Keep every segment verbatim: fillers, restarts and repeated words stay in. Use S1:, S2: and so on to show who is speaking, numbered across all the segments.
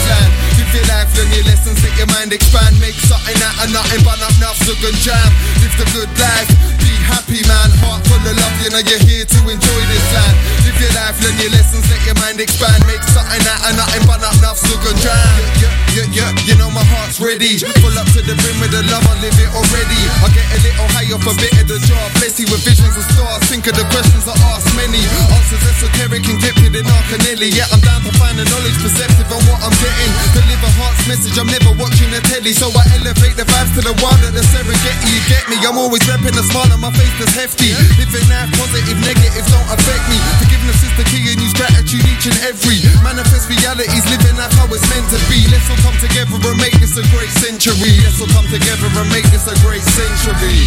S1: land. Live your life, learn your lessons, let your mind expand. Make something out of nothing, but not enough so good jam. Live the good life, be happy man. Heart full of love, you know you're here to enjoy this land. Live your life, learn your lessons, let your mind expand. Make something out of nothing, but not enough so good jam. Yeah, yeah, yeah, you know my heart's ready. Full up to the brim with the love, I live it already. I get a little higher for a bit of the job. Bless you with visions and stars. Think of the questions I ask many. Answers esoteric and gifted in Arcanelli. Yeah, I'm down to find the knowledge, perceptive on what I'm getting. Deliver heart's message, I'm never watching the telly. So I elevate the vibes to the wild at the Serengeti. You get me? I'm always repping a smile on my face that's hefty. Living life positive, negatives don't affect me. Forgiveness is the key and use gratitude each and every. Manifest realities, living life how it's meant to be. Let's all come together and make this a great century. Let's all come together and make this a great century.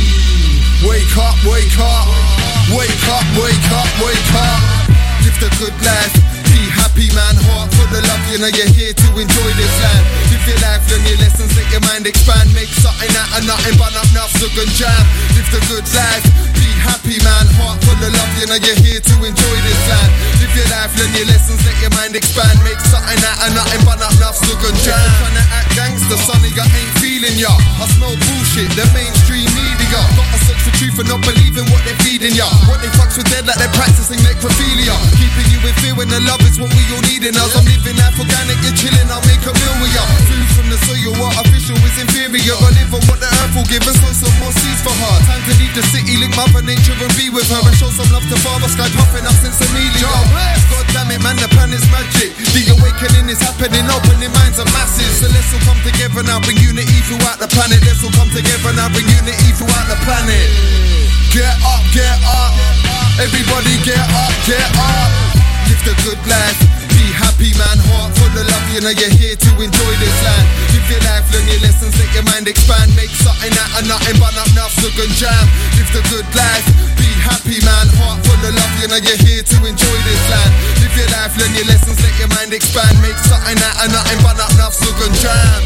S1: Wake up, wake up, wake up, wake up, wake up. Live the good life, be happy man. Heart full of love, you know you're here to enjoy this land. Live your life, learn your lessons, let your mind expand. Make something out of nothing, but not enough so good jam. Live the good life, be happy man. Heart full of love, you know you're here to enjoy this land. Live your life, learn your lessons, let your mind expand. Make something out of nothing, but not enough so good jam. Trying to act gangster, sonny, I ain't feeling ya. I smell bullshit, the mainstream media. Gotta search for truth and not believing what they're feeding ya. What they fucks with dead like they're practicing necrophilia. Keeping you in fear when the love is what we all need in us. I'm living life organic, you're chilling, I'll make a meal with ya. Food from the soil, artificial is inferior. I live on what the earth will give and sow some more seeds for her. Time to leave the city, link mother nature and be with her. And show some love to father, sky puffing up since Amelia. God damn it man, the planet's magic. The awakening is happening, opening minds of masses. So let's all come together now, bring unity throughout the planet. Let's all come together now, bring unity throughout the planet. Get up, get up, everybody get up, get up. Live the good life, be happy man. Heart full of love, you know you're here to enjoy this land. Live your life, learn your lessons, let your mind expand. Make something out of nothing, but not enough so good jam. Live the good life, be happy man. Heart full of love, you know you're here to enjoy this land. Live your life, learn your lessons, let your mind expand. Make something out of nothing, but not enough so good jam.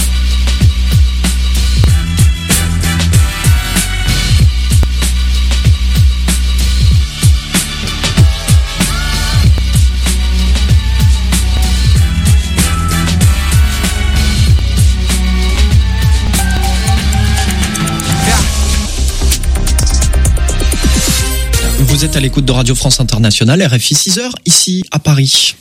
S2: Vous êtes à l'écoute de Radio France Internationale, R F I six heures, ici à Paris.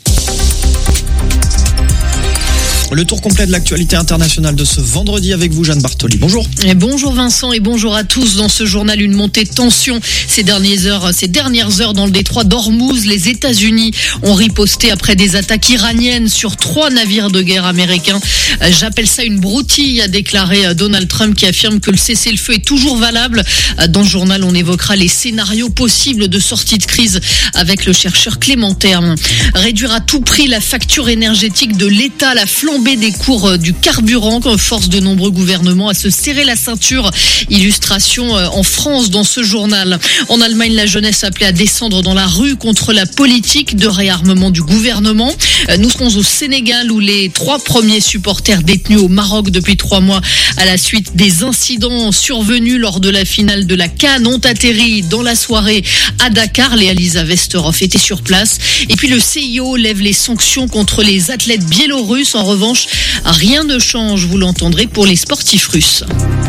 S2: Le tour complet de l'actualité internationale de ce vendredi avec vous, Jeanne Bartoli. Bonjour.
S3: Et bonjour Vincent et bonjour à tous. Dans ce journal, une montée de tension ces dernières heures, ces dernières heures dans le détroit d'Ormuz. Les États-Unis ont riposté après des attaques iraniennes sur trois navires de guerre américains. J'appelle ça une broutille, a déclaré Donald Trump, qui affirme que le cessez-le-feu est toujours valable. Dans le journal, on évoquera les scénarios possibles de sortie de crise avec le chercheur Clément Terme. Réduire à tout prix la facture énergétique de l'État, la flambée des cours du carburant force de nombreux gouvernements à se serrer la ceinture. Illustration en France dans ce journal. En Allemagne, la jeunesse appelée à descendre dans la rue contre la politique de réarmement du gouvernement. Nous serons au Sénégal où les trois premiers supporters détenus au Maroc depuis trois mois à la suite des incidents survenus lors de la finale de la CAN ont atterri dans la soirée à Dakar. Léa Lisa Vesterov était sur place. Et puis le C I O lève les sanctions contre les athlètes biélorusses. En revanche, rien ne change, vous l'entendrez, pour les sportifs russes.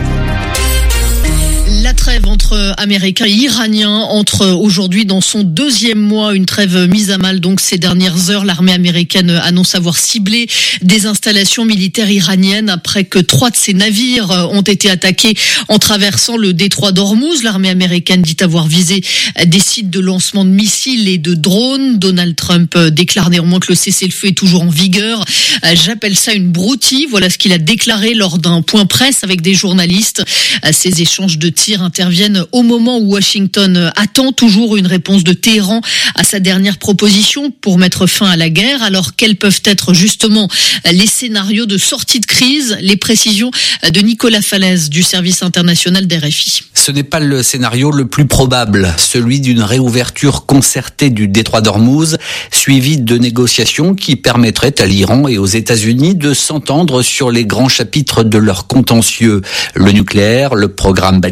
S3: La trêve entre Américains et Iraniens entre aujourd'hui dans son deuxième mois, une trêve mise à mal donc ces dernières heures. L'armée américaine annonce avoir ciblé des installations militaires iraniennes après que trois de ses navires ont été attaqués en traversant le détroit d'Ormuz. L'armée américaine dit avoir visé des sites de lancement de missiles et de drones. Donald Trump déclare néanmoins que le cessez-le-feu est toujours en vigueur. J'appelle ça une broutille. Voilà ce qu'il a déclaré lors d'un point presse avec des journalistes. Ces échanges de tirs interviennent au moment où Washington attend toujours une réponse de Téhéran à sa dernière proposition pour mettre fin à la guerre. Alors quels peuvent être justement les scénarios de sortie de crise? Les précisions de Nicolas Falaise du service international d'R F I.
S4: Ce n'est pas le scénario le plus probable, celui d'une réouverture concertée du détroit d'Ormuz, suivie de négociations qui permettraient à l'Iran et aux États-Unis de s'entendre sur les grands chapitres de leur contentieux. Le nucléaire, le programme balistique de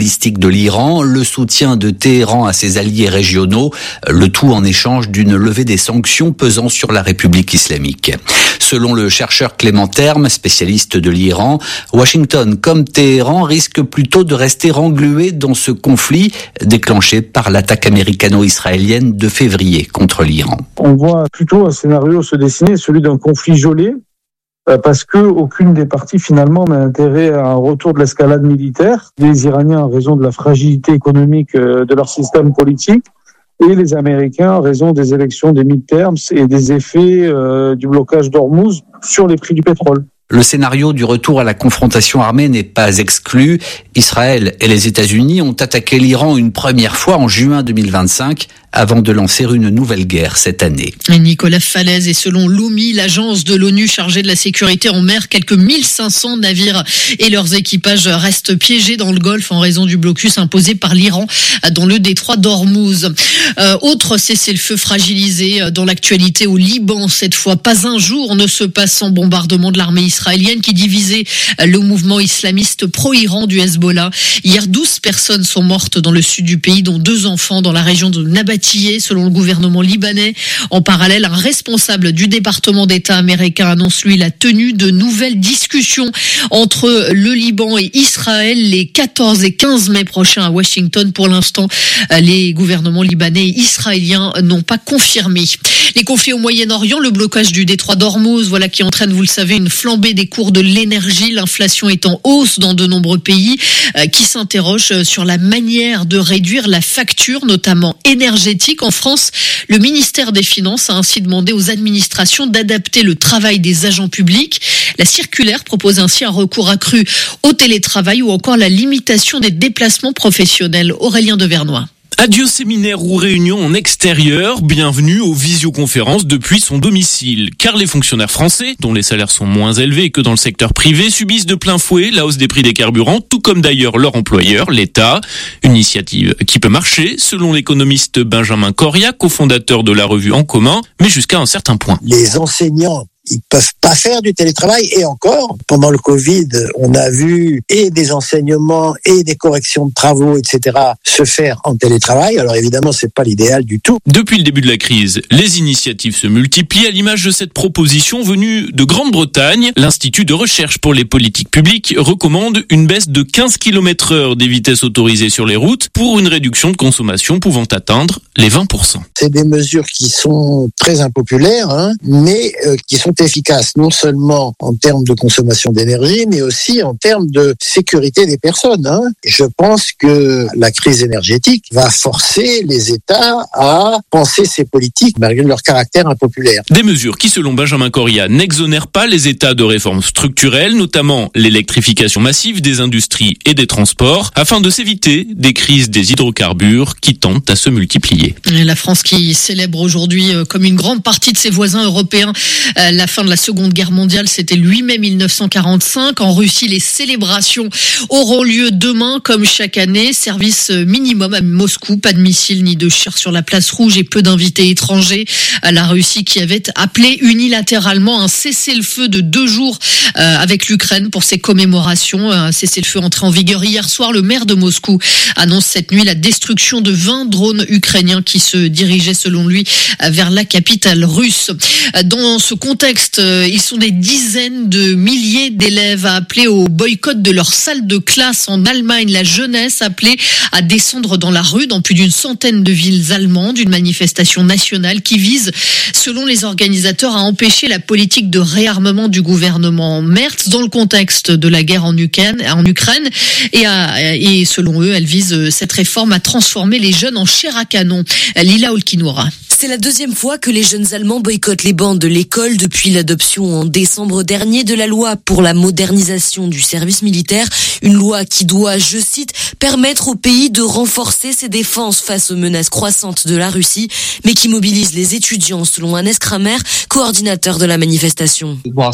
S4: l'Iran, le soutien de Téhéran à ses alliés régionaux, le tout en échange d'une levée des sanctions pesant sur la République islamique. Selon le chercheur Clément Terme, spécialiste de l'Iran, Washington comme Téhéran risquent plutôt de rester englués dans ce conflit déclenché par l'attaque américano-israélienne de février contre l'Iran.
S5: On voit plutôt un scénario se dessiner, celui d'un conflit gelé, parce que aucune des parties finalement n'a intérêt à un retour de l'escalade militaire. Les Iraniens en raison de la fragilité économique de leur système politique, et les Américains en raison des élections des mid-terms et des effets euh, du blocage d'Ormuz sur les prix du pétrole.
S4: Le scénario du retour à la confrontation armée n'est pas exclu. Israël et les États-Unis ont attaqué l'Iran une première fois en juin deux mille vingt-cinq avant de lancer une nouvelle guerre cette année.
S3: Nicolas Falaise, et selon l'O M I, l'agence de l'ONU chargée de la sécurité en mer, quelques mille cinq cents navires et leurs équipages restent piégés dans le Golfe en raison du blocus imposé par l'Iran dans le détroit d'Ormuz. Euh, autre cessez-le-feu fragilisé dans l'actualité au Liban cette fois. Pas un jour ne se passe sans bombardement de l'armée israélienne qui divisait le mouvement islamiste pro-Iran du Hezbollah. Hier, douze personnes sont mortes dans le sud du pays, dont deux enfants dans la région de Nabatiyeh, selon le gouvernement libanais. En parallèle, un responsable du département d'État américain annonce, lui, la tenue de nouvelles discussions entre le Liban et Israël les quatorze et quinze mai prochains à Washington. Pour l'instant, les gouvernements libanais et israéliens n'ont pas confirmé. Les conflits au Moyen-Orient, le blocage du détroit d'Ormuz, voilà qui entraîne, vous le savez, une flambée des cours de l'énergie. L'inflation est en hausse dans de nombreux pays euh, qui s'interrogent sur la manière de réduire la facture, notamment énergétique. En France, le ministère des Finances a ainsi demandé aux administrations d'adapter le travail des agents publics. La circulaire propose ainsi un recours accru au télétravail ou encore la limitation des déplacements professionnels. Aurélien Devernois.
S6: Adieu séminaire ou réunion en extérieur, bienvenue aux visioconférences depuis son domicile. Car les fonctionnaires français, dont les salaires sont moins élevés que dans le secteur privé, subissent de plein fouet la hausse des prix des carburants, tout comme d'ailleurs leur employeur, l'État. Une initiative qui peut marcher, selon l'économiste Benjamin Coria, cofondateur de la revue En Commun, mais jusqu'à un certain point.
S7: Les enseignants, ils peuvent pas faire du télétravail, et encore, pendant le Covid, on a vu et des enseignements et des corrections de travaux, et cetera se faire en télétravail. Alors évidemment, c'est pas l'idéal du tout.
S6: Depuis le début de la crise, les initiatives se multiplient à l'image de cette proposition venue de Grande-Bretagne. L'Institut de recherche pour les politiques publiques recommande une baisse de quinze kilomètres heure des vitesses autorisées sur les routes pour une réduction de consommation pouvant atteindre les vingt pour cent.
S7: C'est des mesures qui sont très impopulaires, hein, mais euh, qui sont efficace non seulement en termes de consommation d'énergie, mais aussi en termes de sécurité des personnes. Hein. Je pense que la crise énergétique va forcer les États à penser ces politiques malgré leur caractère impopulaire.
S6: Des mesures qui, selon Benjamin Coria, n'exonèrent pas les États de réformes structurelles, notamment l'électrification massive des industries et des transports, afin de s'éviter des crises des hydrocarbures qui tentent à se multiplier.
S3: La France qui célèbre aujourd'hui, comme une grande partie de ses voisins européens, la fin de la Seconde Guerre mondiale, c'était le huit mai mille neuf cent quarante-cinq. En Russie, les célébrations auront lieu demain, comme chaque année. Service minimum à Moscou, pas de missiles ni de chars sur la place rouge et peu d'invités étrangers. La Russie qui avait appelé unilatéralement un cessez-le-feu de deux jours euh, avec l'Ukraine pour ses commémorations. Un cessez-le-feu entré en vigueur hier soir. Le maire de Moscou annonce cette nuit la destruction de vingt drones ukrainiens qui se dirigeaient, selon lui, vers la capitale russe. Dans ce contexte, ils sont des dizaines de milliers d'élèves à appeler au boycott de leur salle de classe en Allemagne. La jeunesse appelée à descendre dans la rue dans plus d'une centaine de villes allemandes. Une manifestation nationale qui vise, selon les organisateurs, à empêcher la politique de réarmement du gouvernement Merz dans le contexte de la guerre en Ukraine. En Ukraine et, à, et selon eux, elle vise cette réforme à transformer les jeunes en chair à canon. Lila Olkinoura.
S8: C'est la deuxième fois que les jeunes Allemands boycottent les bancs de l'école depuis l'adoption en décembre dernier de la loi pour la modernisation du service militaire. Une loi qui doit, je cite, permettre au pays de renforcer ses défenses face aux menaces croissantes de la Russie, mais qui mobilise les étudiants, selon Hannes Kramer, coordinateur de la manifestation.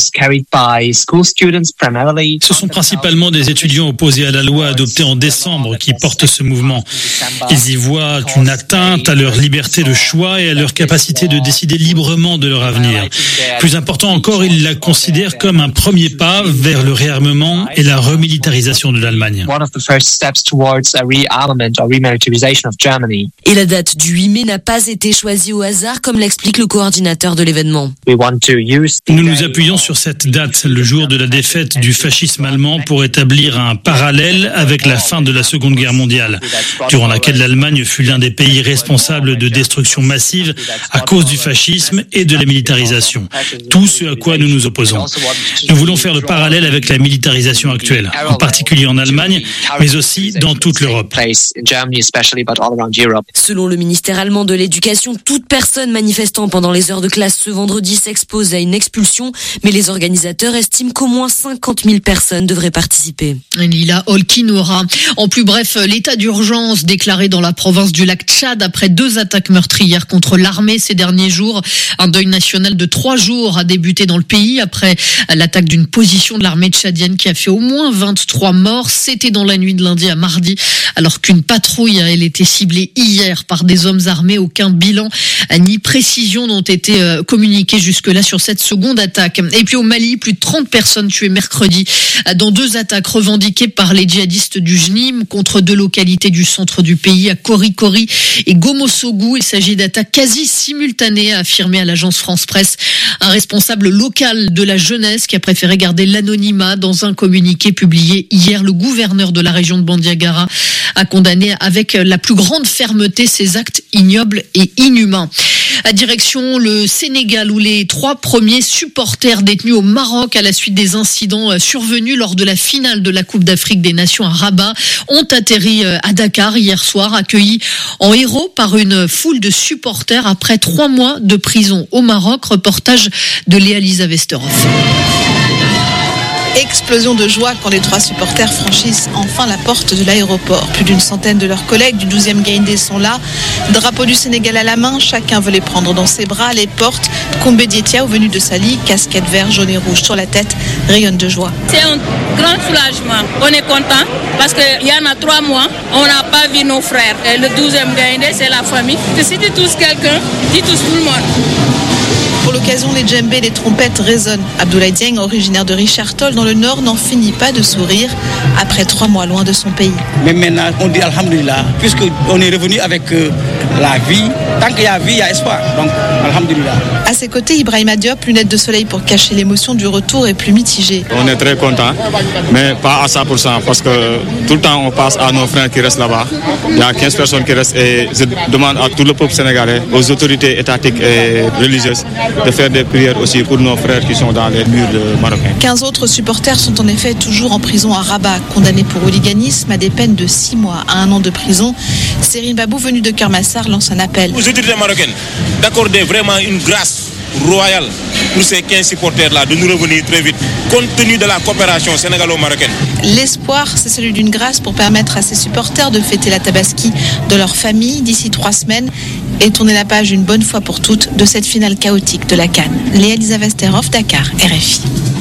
S9: Ce sont principalement des étudiants opposés à la loi adoptée en décembre qui portent ce mouvement. Ils y voient une atteinte à leur liberté de choix et à leur capacité de décider librement de leur avenir. Plus important encore, ils la considèrent comme un premier pas vers le réarmement et la remilitarisation militarisation de l'Allemagne.
S8: Et la date du huit mai n'a pas été choisie au hasard, comme l'explique le coordinateur de l'événement.
S9: Nous nous appuyons sur cette date, le jour de la défaite du fascisme allemand, pour établir un parallèle avec la fin de la Seconde Guerre mondiale, durant laquelle l'Allemagne fut l'un des pays responsables de destruction massive à cause du fascisme et de la militarisation. Tout ce à quoi nous nous opposons. Nous voulons faire le parallèle avec la militarisation actuelle, en particulier en Allemagne, mais aussi dans toute l'Europe.
S8: Selon le ministère allemand de l'Éducation, toute personne manifestant pendant les heures de classe ce vendredi s'expose à une expulsion, mais les organisateurs estiment qu'au moins cinquante mille personnes devraient participer.
S3: Lila Olkinora. En plus bref, l'état d'urgence déclaré dans la province du lac Tchad après deux attaques meurtrières contre l'armée ces derniers jours. Un deuil national de trois jours a débuté dans le pays après l'attaque d'une position de l'armée tchadienne qui a fait au moins vingt-trois morts. C'était dans la nuit de lundi à mardi, alors qu'une patrouille a elle été ciblée hier par des hommes armés. Aucun bilan ni précision n'ont été communiqués jusque-là sur cette seconde attaque. Et puis au Mali, plus de trente personnes tuées mercredi dans deux attaques revendiquées par les djihadistes du J N I M contre deux localités du centre du pays, à Korikori et Gomossogou. Il s'agit d'attaques quasi simultanées, a affirmé à l'agence France Presse un responsable local de la jeunesse qui a préféré garder l'anonymat. Dans un communiqué publié hier, le gouverneur de la région de Bandiagara a condamné avec la plus grande fermeté ces actes ignobles et inhumains. À direction le Sénégal, où les trois premiers supporters détenus au Maroc à la suite des incidents survenus lors de la finale de la Coupe d'Afrique des Nations à Rabat ont atterri à Dakar hier soir, accueillis en héros par une foule de supporters après trois mois de prison au Maroc. Reportage de Léa-Lisa Westerhoff.
S10: Explosion de joie quand les trois supporters franchissent enfin la porte de l'aéroport. Plus d'une centaine de leurs collègues du douzième Gaïndé sont là. Drapeau du Sénégal à la main, chacun veut les prendre dans ses bras, les portes. Kombé Diétia, venu de Sali, casquette vert, jaune et rouge sur la tête, rayonne de joie.
S11: C'est un grand soulagement. On est content parce qu'il y en a trois mois, on n'a pas vu nos frères. Et le douzième Gaïndé, c'est la famille. Si tu touches quelqu'un, tu touches tout le monde.
S10: Pour l'occasion, les djembés et les trompettes résonnent. Abdoulaye Dieng, originaire de Richard Toll dans le Nord, n'en finit pas de sourire après trois mois loin de son pays.
S12: Mais maintenant, on dit Alhamdulillah, puisqu'on est revenu avec euh, la vie. Tant qu'il y a vie, il y a espoir. Donc, Alhamdulillah.
S10: À ses côtés, Ibrahima Diop, lunettes de soleil pour cacher l'émotion du retour, est plus mitigé.
S13: On est très content, mais pas à cent pour cent, parce que tout le temps, on passe à nos frères qui restent là-bas. Il y a quinze personnes qui restent et je demande à tout le peuple sénégalais, aux autorités étatiques et religieuses, de faire des prières aussi pour nos frères qui sont dans les murs marocains.
S10: quinze autres supporters sont en effet toujours en prison à Rabat, condamnés pour hooliganisme à des peines de six mois à un an de prison. Serine Babou, venu de Kermassar, lance un appel
S14: aux autorités marocaines d'accorder vraiment une grâce royale pour ces quinze supporters-là, de nous revenir très vite, compte tenu de la coopération sénégalo-marocaine.
S10: L'espoir, c'est celui d'une grâce pour permettre à ces supporters de fêter la Tabaski de leur famille d'ici trois semaines et tourner la page une bonne fois pour toutes de cette finale chaotique de la CAN. Léa-Lisa Westerhoff, Dakar, R F I.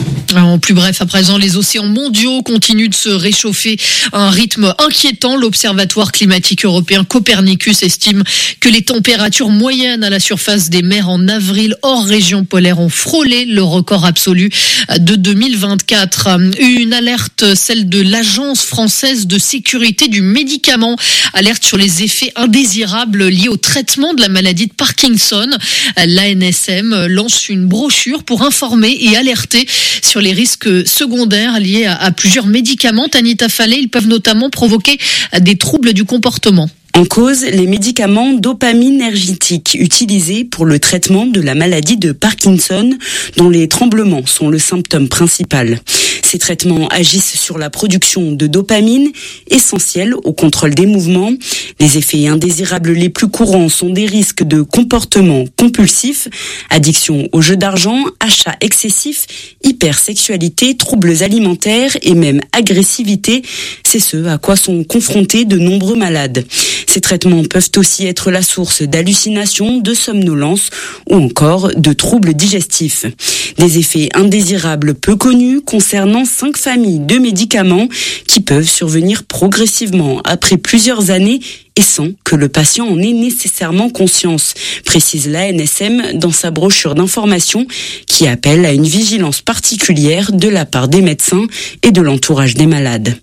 S3: En plus bref, à présent, les océans mondiaux continuent de se réchauffer à un rythme inquiétant. L'Observatoire climatique européen Copernicus estime que les températures moyennes à la surface des mers en avril hors région polaire ont frôlé le record absolu de deux mille vingt-quatre. Une alerte, celle de l'Agence française de sécurité du médicament, alerte sur les effets indésirables liés au traitement de la maladie de Parkinson. L'A N S M lance une brochure pour informer et alerter sur les risques secondaires liés à, à plusieurs médicaments. Tanita Fallet, ils peuvent notamment provoquer des troubles du comportement.
S15: En cause, les médicaments dopaminergiques utilisés pour le traitement de la maladie de Parkinson, dont les tremblements sont le symptôme principal. Ces traitements agissent sur la production de dopamine, essentielle au contrôle des mouvements. Les effets indésirables les plus courants sont des risques de comportement compulsif, addiction aux jeux d'argent, achat excessif, hypersexualité, troubles alimentaires et même agressivité. C'est ce à quoi sont confrontés de nombreux malades. Ces traitements peuvent aussi être la source d'hallucinations, de somnolence ou encore de troubles digestifs. Des effets indésirables peu connus concernant cinq familles de médicaments qui peuvent survenir progressivement après plusieurs années et sans que le patient en ait nécessairement conscience, précise l'A N S M dans sa brochure d'information qui appelle à une vigilance particulière de la part des médecins et de l'entourage des malades.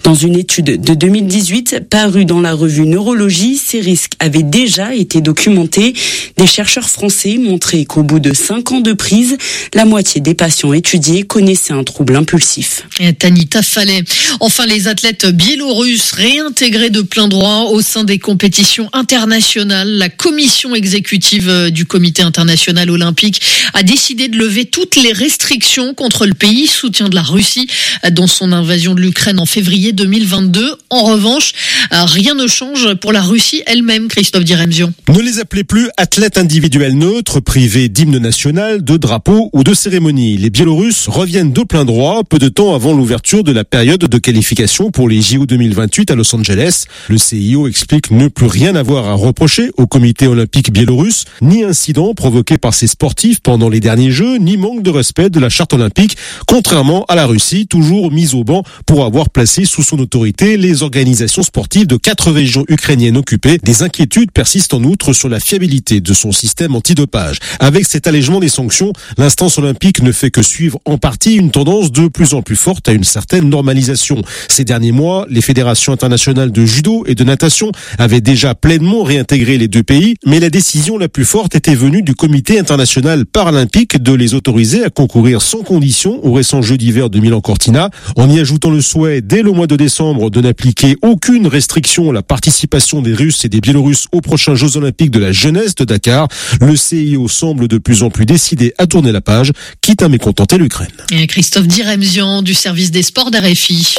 S15: Dans une étude de deux mille dix-huit parue dans la revue Neurologie, ces risques avaient déjà été documentés. Des chercheurs français montraient qu'au bout de cinq ans de prise, la moitié des patients étudiés connaissaient un trouble impulsif.
S3: Et Tanita Fallet. Enfin, les athlètes biélorusses réintégrés de plein droit au sein des compétitions internationales. La commission exécutive du Comité international olympique a décidé de lever toutes les restrictions contre le pays, soutien de la Russie dans son invasion de l'Ukraine en février deux mille vingt-deux. En revanche, rien ne change pour la Russie elle-même, Christophe Diremzion.
S16: Ne les appelez plus athlètes individuels neutres, privés d'hymne national, de drapeau ou de cérémonie. Les Biélorusses reviennent de plein droit, peu de temps avant l'ouverture de la période de qualification pour les J O deux mille vingt-huit à Los Angeles. Le C I O explique ne plus rien avoir à reprocher au comité olympique biélorusse, ni incident provoqué par ses sportifs pendant les derniers Jeux, ni manque de respect de la charte olympique, contrairement à la Russie, toujours mise au banc pour avoir placé sous son autorité les organisations sportives de quatre régions ukrainiennes occupées. Des inquiétudes persistent en outre sur la fiabilité de son système antidopage. Avec cet allègement des sanctions, l'instance olympique ne fait que suivre en partie une tendance de plus en plus forte à une certaine normalisation. Ces derniers mois, les fédérations internationales de judo et de natation avaient déjà pleinement réintégré les deux pays, mais la décision la plus forte était venue du Comité international paralympique de les autoriser à concourir sans condition aux récents Jeux d'hiver de Milan-Cortina, en y ajoutant le souhait dès le mois de décembre de n'appliquer aucune restriction à la participation des Russes et des Biélorusses aux prochains Jeux olympiques de la jeunesse de Dakar. Le C I O semble de plus en plus décidé à tourner la page, quitte à mécontenter l'Ukraine.
S3: Et Christophe Diremzian du service des sports d'R F I.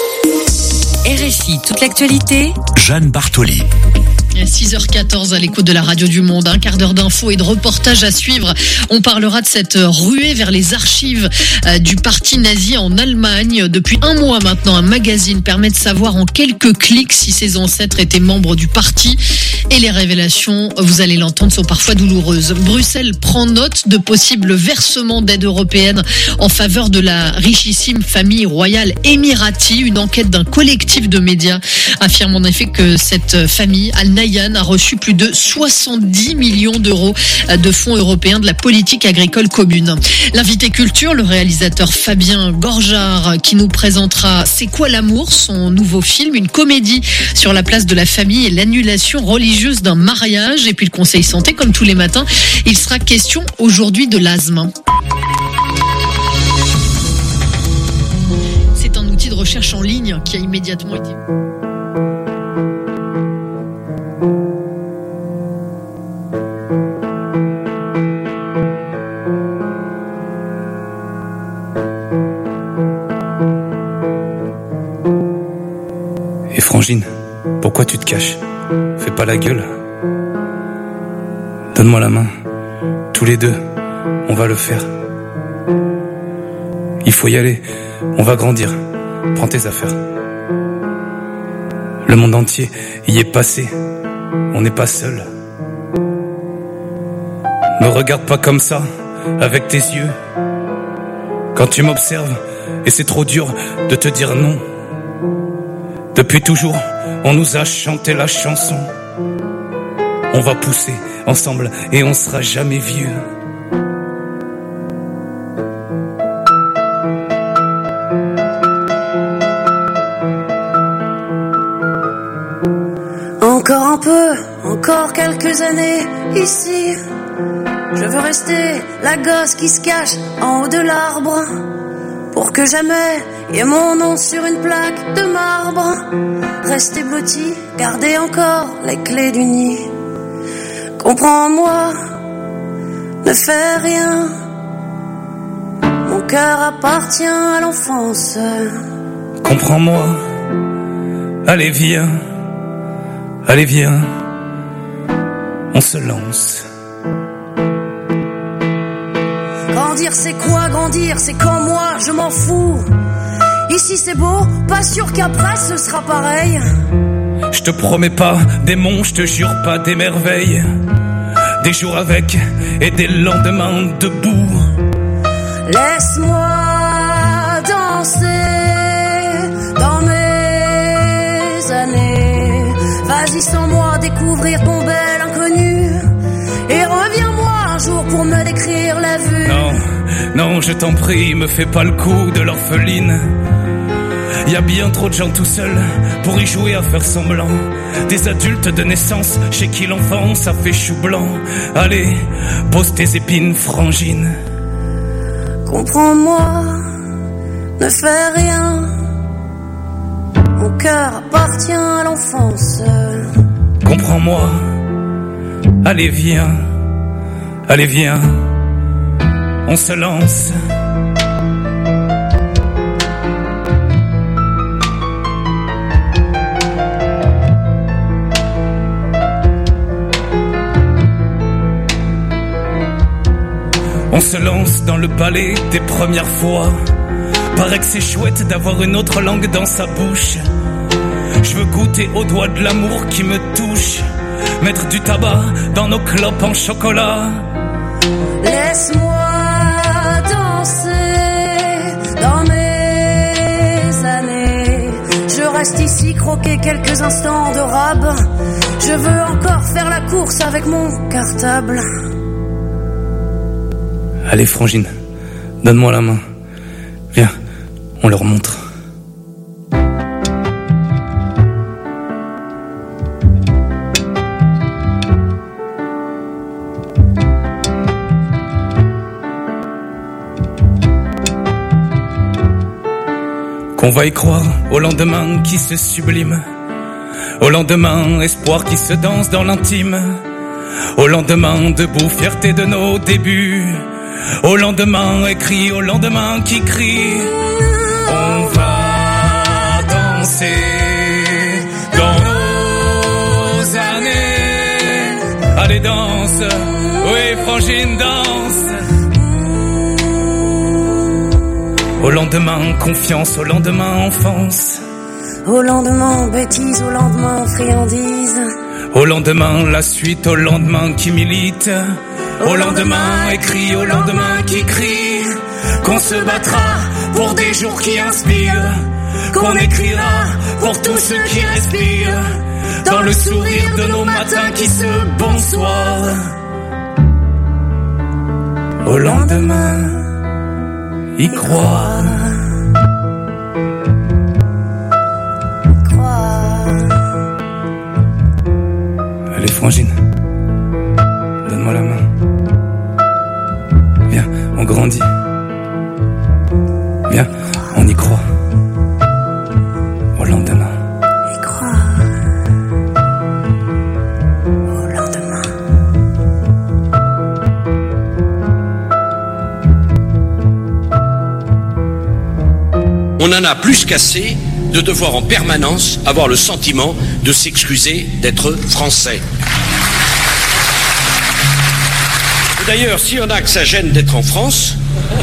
S17: R F I, toute l'actualité.
S18: Jeanne Bartoli.
S3: six heures quatorze à l'écoute de la radio du Monde, un quart d'heure d'infos et de reportages à suivre. On parlera de cette ruée vers les archives du parti nazi en Allemagne. Depuis un mois maintenant, un magazine permet de savoir en quelques clics si ses ancêtres étaient membres du parti. Et les révélations, vous allez l'entendre, sont parfois douloureuses. Bruxelles prend note de possibles versements d'aide européenne en faveur de la richissime famille royale émirati. Une enquête d'un collectif de médias affirme en effet que cette famille, Al-Nahyan, a reçu plus de soixante-dix millions d'euros de fonds européens de la politique agricole commune. L'invité culture, le réalisateur Fabien Gorjard, qui nous présentera C'est quoi l'amour, son nouveau film, une comédie sur la place de la famille et l'annulation religieuse d'un mariage. Et puis le conseil santé, comme tous les matins, il sera question aujourd'hui de l'asthme. C'est un outil de recherche en ligne qui a immédiatement été...
S19: Et Frangine, pourquoi tu te caches? Fais pas la gueule. Donne-moi la main. Tous les deux, on va le faire. Il faut y aller. On va grandir. Prends tes affaires. Le monde entier y est passé. On n'est pas seul. Me regarde pas comme ça, avec tes yeux. Quand tu m'observes, et c'est trop dur de te dire non. Depuis toujours, on nous a chanté la chanson. On va pousser ensemble et on sera jamais vieux.
S20: Encore un peu, encore quelques années ici. Je veux rester la gosse qui se cache en haut de l'arbre, pour que jamais y ait mon nom sur une plaque de marbre. Rester blotti, garder encore les clés du nid. Comprends-moi, ne fais rien. Mon cœur appartient à l'enfance.
S19: Comprends-moi, allez viens, allez viens, on se lance.
S20: Grandir c'est quoi grandir? C'est quand moi je m'en fous. Ici c'est beau, pas sûr qu'après ce sera pareil.
S19: Je te promets pas des monts, je te jure pas des merveilles. Des jours avec et des lendemains debout.
S20: Laisse-moi danser dans mes années. Vas-y sans moi découvrir ton bel inconnu. Et reviens-moi un jour pour me décrire la vue.
S19: Non, non, je t'en prie, me fais pas le coup de l'orpheline. Y a bien trop de gens tout seuls pour y jouer à faire semblant. Des adultes de naissance chez qui l'enfance a fait chou blanc. Allez, pose tes épines, frangine.
S20: Comprends-moi, ne fais rien. Mon cœur appartient à l'enfance.
S19: Comprends-moi, allez viens, allez viens, on se lance. On se lance dans le balai des premières fois. Paraît que c'est chouette d'avoir une autre langue dans sa bouche. Je veux goûter au doigt de l'amour qui me touche. Mettre du tabac dans nos clopes en chocolat.
S20: Laisse-moi danser dans mes années. Je reste ici croquer quelques instants de rab. Je veux encore faire la course avec mon cartable.
S19: Allez frangine, donne-moi la main. Viens, on leur montre. Qu'on va y croire au lendemain qui se sublime. Au lendemain, espoir qui se danse dans l'intime. Au lendemain, debout, fierté de nos débuts. Au lendemain, écrit, au lendemain qui crie. On va danser dans nos années. Allez, danse, oui, frangine, danse. Au lendemain, confiance, au lendemain, enfance.
S20: Au lendemain, bêtise, au lendemain, friandise.
S19: Au lendemain, la suite, au lendemain qui milite. Au lendemain, écrit, au lendemain qui crie. Qu'on se battra pour des jours qui inspirent. Qu'on écrira pour tous ceux qui respirent. Dans le sourire de nos matins qui se bonsoir. Au lendemain, y croire. Allez, frangine, donne-moi la main. Viens, on grandit. Viens, on y croit. Au lendemain.
S20: Y croire. Au lendemain.
S18: On en a plus qu'assez de devoir en permanence avoir le sentiment de s'excuser d'être français. D'ailleurs, s'il y en a que ça gêne d'être en France,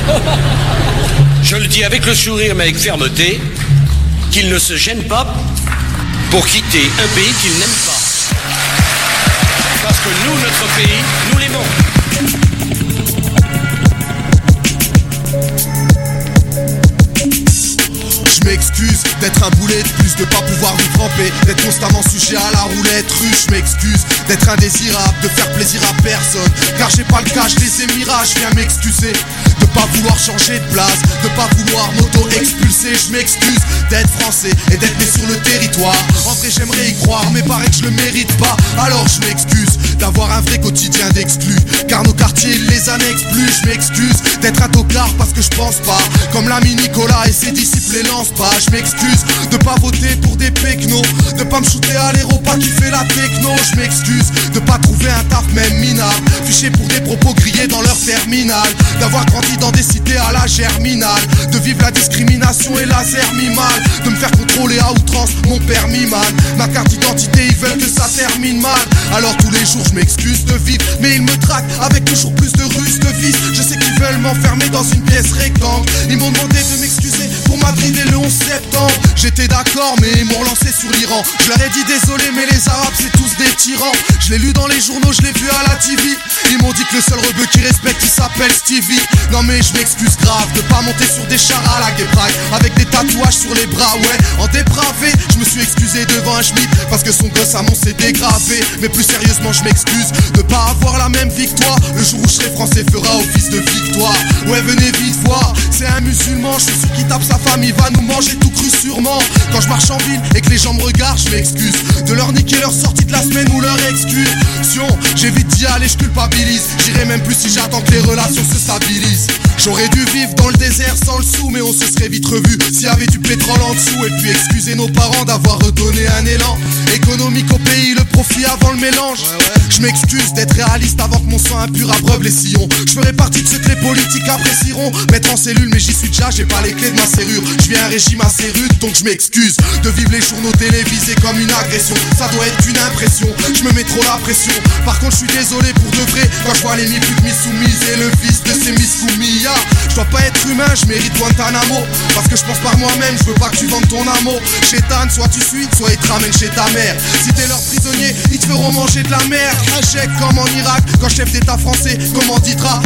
S18: je le dis avec le sourire mais avec fermeté, qu'ils ne se gênent pas pour quitter un pays qu'ils n'aiment pas. Parce que nous, notre pays, nous l'aimons.
S1: Je m'excuse d'être un boulet de plus, de pas pouvoir vivre en paix, d'être constamment sujet à la roulette russe. Je m'excuse d'être indésirable, de faire plaisir à personne, car j'ai pas le cas, je les ai mirages, je viens m'excuser. De pas vouloir changer de place, de pas vouloir m'auto-expulser. Je m'excuse d'être français et d'être né sur le territoire. En vrai j'aimerais y croire, mais paraît que je le mérite pas. Alors je m'excuse d'avoir un vrai quotidien d'exclus, car nos quartiers ils les annexent plus. Je m'excuse d'être un tocard parce que je pense pas comme l'ami Nicolas et ses disciples les lancent pas. Je m'excuse de pas voter pour des pecnos, de pas me shooter à l'héros, pas kiffer la techno. Je m'excuse de pas trouver un taf même minable, fiché pour des propos grillés dans leur terminal, d'avoir grandi dans des cités à la germinale, de vivre la discrimination et laser mi mal, de me faire contrôler à outrance mon permis man. Ma carte d'identité ils veulent que ça termine mal. Alors tous les jours je m'excuse de vivre, mais ils me traquent avec toujours plus de ruses, de vices. Je sais qu'ils veulent m'enfermer dans une pièce rectangle. Ils m'ont demandé de m'excuser pour Madrid et le onze septembre. J'étais d'accord mais ils m'ont relancé sur l'Iran. Je leur ai dit désolé mais les Arabes c'est tous des tyrans. Je l'ai lu dans les journaux, je l'ai vu à la T V. Ils m'ont dit que le seul rebeu qui respecte il s'appelle Stevie. Non mais je m'excuse grave de pas monter sur des chars à la Gay Pride avec des tatouages sur les bras, ouais. En dépravé, je me suis excusé devant un schmitt parce que son gosse à mon s'est dégravé. Mais plus sérieusement je m'excuse de pas avoir la même victoire. Le jour où je serai français fera office de victoire. Ouais venez vite voir, c'est un musulman, je suis sûr qu'il tape sa femme, il va nous manger tout cru sûrement. comment. Quand je marche en ville et que les gens me regardent, je m'excuse de leur niquer leur sortie de la semaine ou leur excursion. J'évite d'y aller, je culpabilise. J'irai même plus si j'attends que les relations se stabilisent. J'aurais dû vivre dans le désert sans le sou, mais on se serait vite revu s'il y avait du pétrole en dessous. Et puis excuser nos parents d'avoir redonné un élan économique au pays, le profit avant le mélange. Je m'excuse d'être réaliste avant que mon sang impur abreuve les sillons. Je ferai partie de ceux que les politiques apprécieront. Mettre en cellule, mais j'y suis déjà, j'ai pas les clés de ma serrure. Je vis un régime assez rude, donc je m'excuse de vivre les journaux télévisés comme une agression. Ça doit être une impression, je me mets trop la pression. Par contre, je suis désolé pour de vrai quand je vois les mi-putes mi-soumises et le fils de ces miscoumillas. Je dois pas être humain, je mérite Guantanamo. Parce que je pense par moi-même, je veux pas que tu vendes ton amour. Chétane, soit tu suis, soit ils te ramènent chez ta mère. Si t'es leur prisonnier, ils te feront manger de la merde. Un chèque comme en Irak, quand chef d'état français commanditera